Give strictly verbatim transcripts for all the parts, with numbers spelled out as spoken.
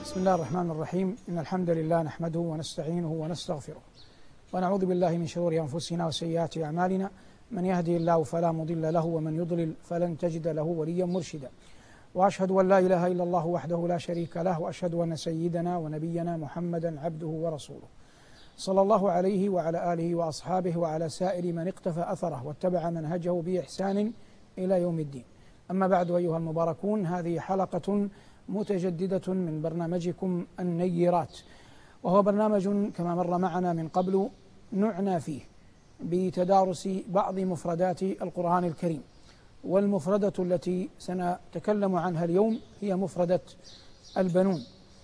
بسم الله الرحمن الرحيم. إن الحمد لله نحمده ونستعينه ونستغفره ونعوذ بالله من شرور أنفسنا وسيئات أعمالنا، من يهدي الله فلا مضل له ومن يضلل فلن تجد له وليا مرشدا، وأشهد أن لا إله إلا الله وحده لا شريك له، وأشهد أن سيدنا ونبينا محمدا عبده ورسوله صلى الله عليه وعلى آله وأصحابه وعلى سائر من اقتفى أثره واتبع منهجه بإحسان إلى يوم الدين. أما بعد، أيها المباركون، هذه حلقة متجددة من برنامجكم النيرات، وهو برنامج كما مر معنا من قبل نعنى فيه بتدارس بعض مفردات القرآن الكريم، والمفردة التي سنتكلم عنها اليوم هي مفردة البنون.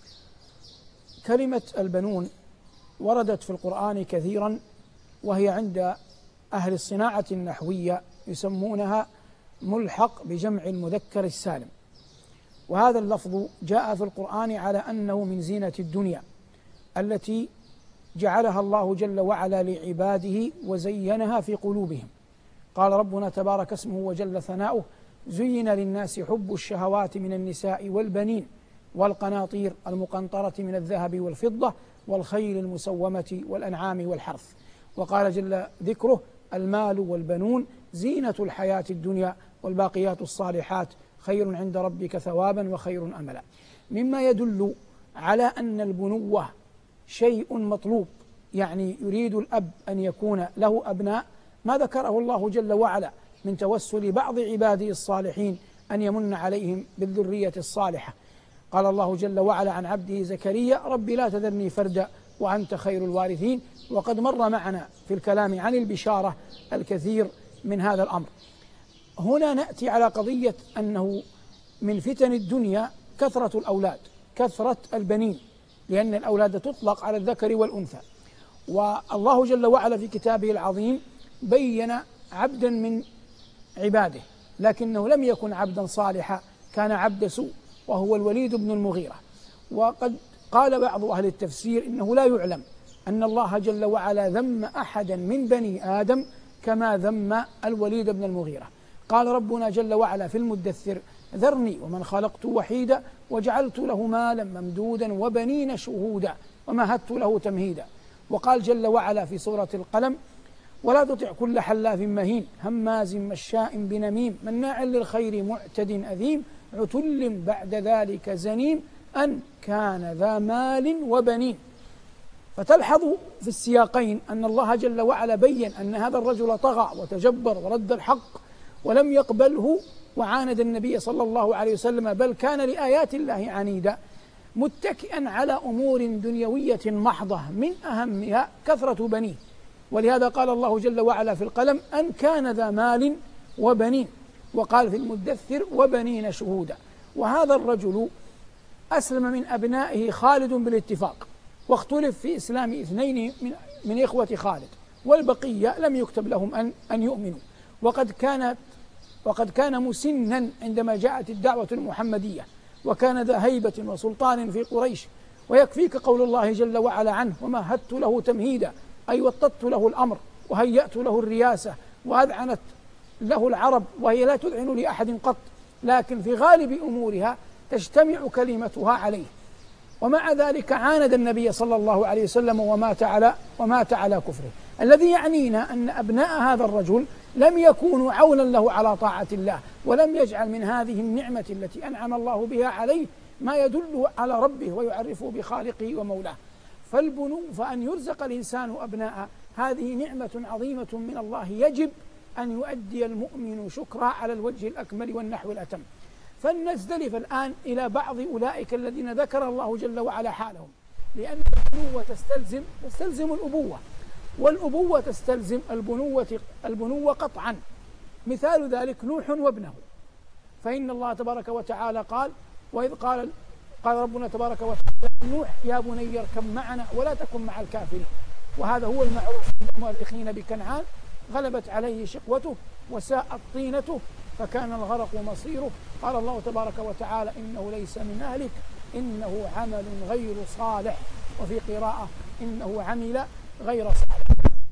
كلمة البنون وردت في القرآن كثيرا، وهي عند أهل الصناعة النحوية يسمونها ملحق بجمع المذكر السالم، وهذا اللفظ جاء في القرآن على أنه من زينة الدنيا التي جعلها الله جل وعلا لعباده وزينها في قلوبهم. قال ربنا تبارك اسمه وجل ثناؤه: زين للناس حب الشهوات من النساء والبنين والقناطير المقنطرة من الذهب والفضة والخيل المسومة والأنعام والحرث. وقال جل ذكره: المال والبنون زينة الحياة الدنيا والباقيات الصالحات خير عند ربك ثوابا وخير أملا. مما يدل على أن البنوة شيء مطلوب، يعني يريد الأب أن يكون له أبناء، ما ذكره الله جل وعلا من توسل بعض عباده الصالحين أن يمن عليهم بالذرية الصالحة. قال الله جل وعلا عن عبده زكريا: رب لا تذرني فردا وأنت خير الوارثين. وقد مر معنا في الكلام عن البشارة الكثير من هذا الأمر. هنا نأتي على قضية أنه من فتن الدنيا كثرة الأولاد، كثرة البنين، لأن الأولاد تطلق على الذكر والأنثى. والله جل وعلا في كتابه العظيم بين عبدا من عباده، لكنه لم يكن عبدا صالحا، كان عبد سوء، وهو الوليد بن المغيرة. وقد قال بعض أهل التفسير إنه لا يعلم أن الله جل وعلا ذم أحدا من بني آدم كما ذم الوليد بن المغيرة. قال ربنا جل وعلا في المدثر: ذرني ومن خلقت وحيدا وجعلت له مالا ممدودا وبنين شهودا ومهدت له تمهيدا. وقال جل وعلا في سورة القلم: ولا تطع كل حلاف مهين هماز مشاء بنميم مناع للخير معتد أثيم عتل بعد ذلك زنيم أن كان ذا مال وبنين. فتلحظ في السياقين أن الله جل وعلا بين أن هذا الرجل طغى وتجبر ورد الحق ولم يقبله وعاند النبي صلى الله عليه وسلم، بل كان لآيات الله عنيدا، متكئا على أمور دنيوية محضة من أهمها كثرة بنيه. ولهذا قال الله جل وعلا في القلم: أن كان ذا مال وبنين. وقال في المدثر: وبنين شهودا. وهذا الرجل أسلم من أبنائه خالد بالاتفاق، واختلف في إسلام اثنين من, من إخوة خالد، والبقية لم يكتب لهم أن, أن يؤمنوا. وقد كانت وقد كان مسنا عندما جاءت الدعوة المحمدية، وكان ذا هيبة وسلطان في قريش. ويكفيك قول الله جل وعلا عنه: ومهدت له تمهيدا، أي وطدت له الأمر وهيأت له الرياسة وأذعنت له العرب، وهي لا تذعن لأحد قط، لكن في غالب أمورها تجتمع كلمتها عليه. ومع ذلك عاند النبي صلى الله عليه وسلم ومات على ومات على كفره. الذي يعنينا أن أبناء هذا الرجل لم يكونوا عونا له على طاعة الله، ولم يجعل من هذه النعمة التي أنعم الله بها عليه ما يدل على ربه ويعرفه بخالقه ومولاه. فالبنو فأن يرزق الإنسان أبناء هذه نعمة عظيمة من الله، يجب أن يؤدي المؤمن شكرها على الوجه الأكمل والنحو الأتم. فلنستلف الآن إلى بعض أولئك الذين ذكر الله جل وعلا حالهم، لأن البنوة تستلزم تستلزم الأبوة، والأبوة تستلزم البنوة البنوة قطعا. مثال ذلك نوح وابنه، فإن الله تبارك وتعالى قال: وإذ قال قال ربنا تبارك وتعالى: نوح يا بني اركب معنا ولا تكن مع الكافرين. وهذا هو المعروف عند المؤرخين بكنعان: غلبت عليه شقوته وساءت طينته فكان الغرق مصيره. قال الله تبارك وتعالى: إنه ليس من أهلك إنه عمل غير صالح، وفي قراءة: إنه عمل غير صالح.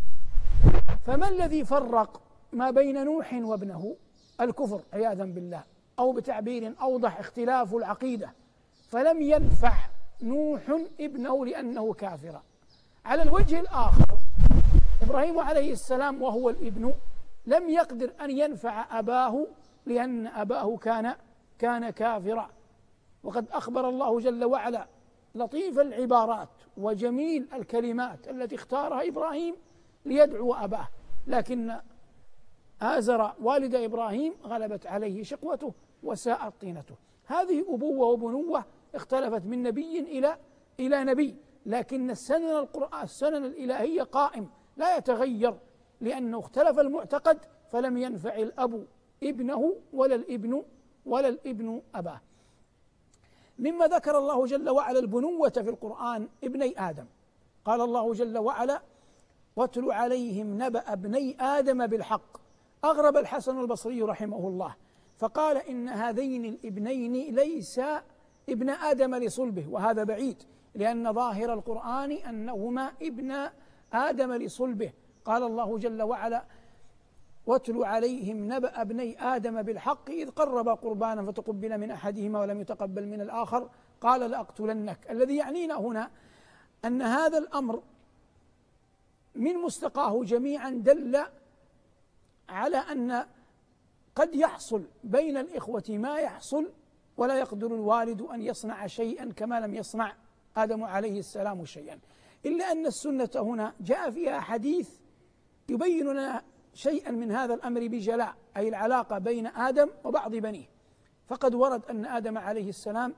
فما الذي فرق ما بين نوح وابنه؟ الكفر عياذا بالله، أو بتعبير أوضح اختلاف العقيدة. فلم ينفع نوح ابنه لأنه كافرا. على الوجه الآخر إبراهيم عليه السلام وهو الابن لم يقدر أن ينفع أباه لأن أباه كان كان كافرا. وقد أخبر الله جل وعلا لطيف العبارات وجميل الكلمات التي اختارها إبراهيم ليدعو أباه، لكن آزر والد إبراهيم غلبت عليه شقوته وساءت طينته. هذه أبوة وبنوة اختلفت من نبي إلى إلى نبي، لكن السنن القرآن السنن الإلهية قائم لا يتغير، لأنه اختلف المعتقد فلم ينفع الأب ابنه ولا الابن ولا الابن أباه. مما ذكر الله جل وعلا البنوة في القرآن ابني آدم، قال الله جل وعلا: واتل عليهم نبأ ابني آدم بالحق. أغرب الحسن البصري رحمه الله فقال: إن هذين الابنين ليسا ابن آدم لصلبه، وهذا بعيد، لأن ظاهر القرآن أنهما ابن آدم لصلبه. قال الله جل وعلا: واتل عليهم نبأ ابني آدم بالحق إذ قربا قربانا فتقبل من أحدهما ولم يتقبل من الآخر قال لأقتلنك. الذي يعنينا هنا أن هذا الأمر من مستقاه جميعا دل على أن قد يحصل بين الإخوة ما يحصل، ولا يقدر الوالد أن يصنع شيئا كما لم يصنع آدم عليه السلام شيئا، إلا أن السنة هنا جاء فيها حديث يبين لنا شيئا من هذا الأمر بجلاء، أي العلاقة بين آدم وبعض بنيه. فقد ورد أن آدم عليه السلام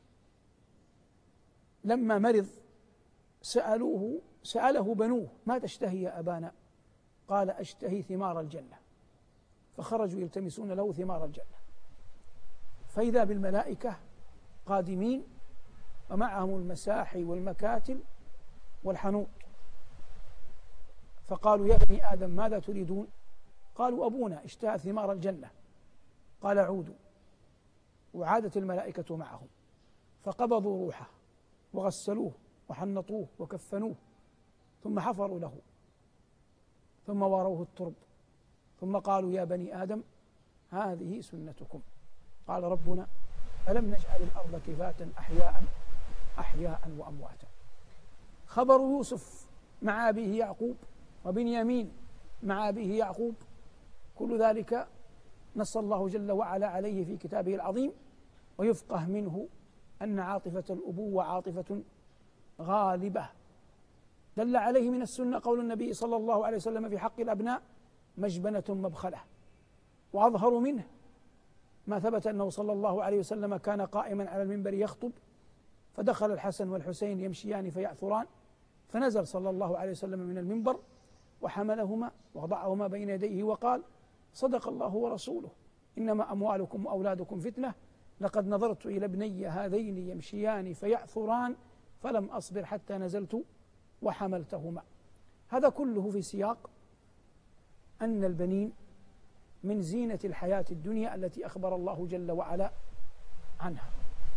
لما مرض سألوه سأله بنوه: ما تشتهي يا أبانا؟ قال: أشتهي ثمار الجنة. فخرجوا يلتمسون له ثمار الجنة، فإذا بالملائكة قادمين ومعهم المساحي والمكاتل والحنوط، فقالوا: يا بني آدم ماذا تريدون؟ قالوا: أبونا اشتهى ثمار الجنة. قال: عودوا. وعادت الملائكة معهم فقبضوا روحه وغسلوه وحنطوه وكفنوه، ثم حفروا له، ثم واروه الترب، ثم قالوا: يا بني آدم هذه سنتكم. قال ربنا: ألم نجعل الأرض كفاة أحياء أحياء وأمواتا. خبر يوسف مع أبيه يعقوب وبنيامين مع أبيه يعقوب، كل ذلك نص الله جل وعلا عليه في كتابه العظيم، ويفقه منه أن عاطفة الأبوة عاطفة غالبة. دل عليه من السنة قول النبي صلى الله عليه وسلم في حق الأبناء: مجبنة مبخلة. وأظهر منه ما ثبت أنه صلى الله عليه وسلم كان قائما على المنبر يخطب، فدخل الحسن والحسين يمشيان فيعثران، فنزل صلى الله عليه وسلم من المنبر وحملهما ووضعهما بين يديه وقال: صدق الله ورسوله، إنما أموالكم وأولادكم فتنة، لقد نظرت إلى ابني هذين يمشيان فيعثران فلم أصبر حتى نزلت وحملتهما. هذا كله في سياق أن البنين من زينة الحياة الدنيا التي أخبر الله جل وعلا عنها.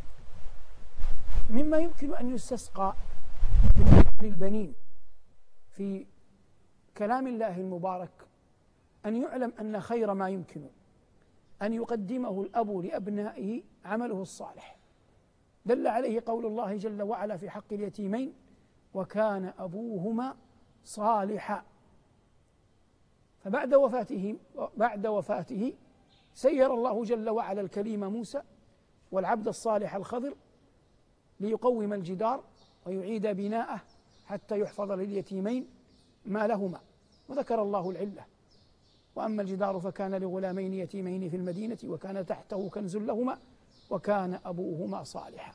مما يمكن أن يستسقى للبنين في كلام الله المبارك أن يعلم أن خير ما يمكن أن يقدمه الأب لأبنائه عمله الصالح. دل عليه قول الله جل وعلا في حق اليتيمين: وكان أبوهما صالحا. فبعد وفاته بعد وفاته سير الله جل وعلا الكليم موسى والعبد الصالح الخضر ليقوم الجدار ويعيد بناءه حتى يحفظ لليتيمين ما لهما، وذكر الله العلة: وأما الجدار فكان لغلامين يتيمين في المدينة وكان تحته كنز لهما وكان أبوهما صالحا.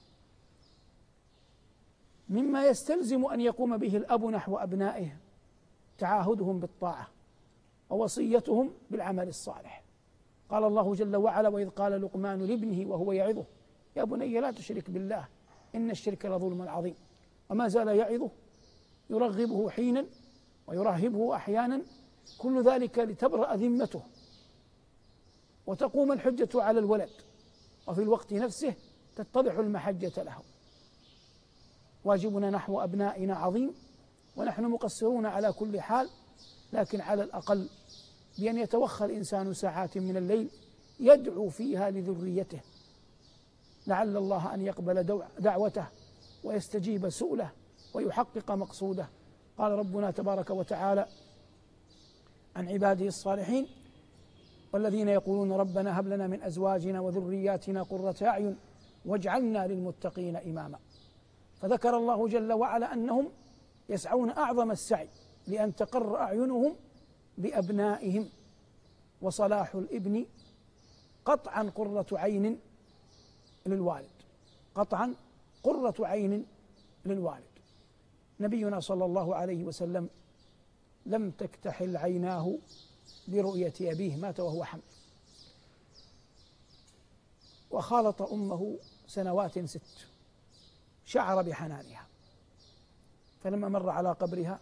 مما يستلزم أن يقوم به الأب نحو أبنائه تعاهدهم بالطاعة ووصيتهم بالعمل الصالح. قال الله جل وعلا: وإذ قال لقمان لابنه وهو يعظه يا بني لا تشرك بالله إن الشرك لظلم عظيم. وما زال يعظه يرغبه حينا ويرهبه أحيانا، كل ذلك لتبرأ ذمته وتقوم الحجة على الولد، وفي الوقت نفسه تتضح المحجة له. واجبنا نحو أبنائنا عظيم، ونحن مقصرون على كل حال، لكن على الأقل بأن يتوخى الإنسان ساعات من الليل يدعو فيها لذريته، لعل الله أن يقبل دعوته ويستجيب سؤله ويحقق مقصوده. قال ربنا تبارك وتعالى عن عباده الصالحين: والذين يقولون ربنا هب لنا من أزواجنا وذرياتنا قرة أعين واجعلنا للمتقين إماما. فذكر الله جل وعلا أنهم يسعون أعظم السعي لأن تقر أعينهم بأبنائهم، وصلاح الابن قطعا قرة عين للوالد، قطعا قرة عين للوالد. نبينا صلى الله عليه وسلم لم تكتحل عيناه برؤية أبيه، مات وهو حمل، وخالط أمه سنوات ست، شعر بحنانها، فلما مر على قبرها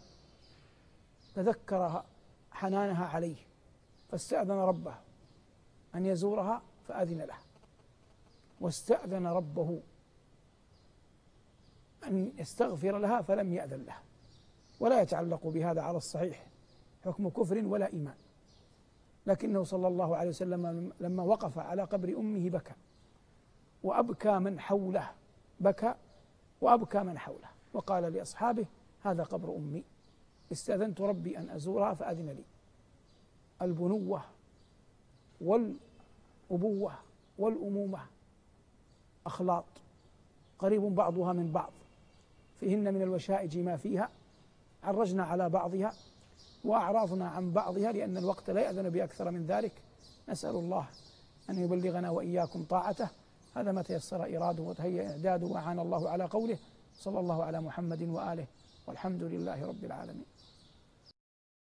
تذكر حنانها عليه فاستأذن ربه أن يزورها فأذن له، واستأذن ربه أن يستغفر لها فلم يأذن له. ولا يتعلق بهذا على الصحيح حكم كفر ولا إيمان، لكنه صلى الله عليه وسلم لما وقف على قبر أمه بكى، وأبكى من حوله، بكى وأبكى من حوله، وقال لأصحابه: هذا قبر أمي، استأذنت ربي أن أزورها فأذن لي. البنوة والأبوة والأمومة أخلاط قريب بعضها من بعض، فيهن من الوشائج ما فيها، عرجنا على بعضها وأعراضنا عن بعضها لأن الوقت لا يأذن بأكثر من ذلك. نسأل الله أن يبلغنا وإياكم طاعته. هذا ما تيسر إراده وتهيأ إعداده، وأعان الله على قوله. صلى الله على محمد وآله، والحمد لله رب العالمين.